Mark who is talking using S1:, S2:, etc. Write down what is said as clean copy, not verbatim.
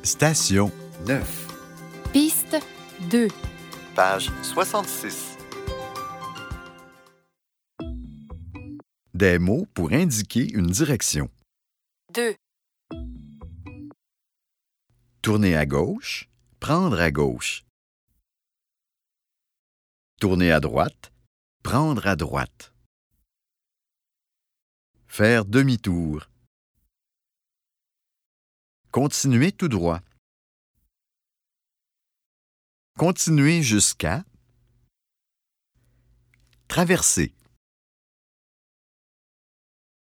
S1: Station 9.
S2: Piste 2.
S3: Page 66.
S1: Des mots pour indiquer une direction.
S2: 2.
S1: Tourner à gauche, prendre à gauche. Tourner à droite, prendre à droite. Faire demi-tour. Continuer tout droit. Continuer jusqu'à. Traverser.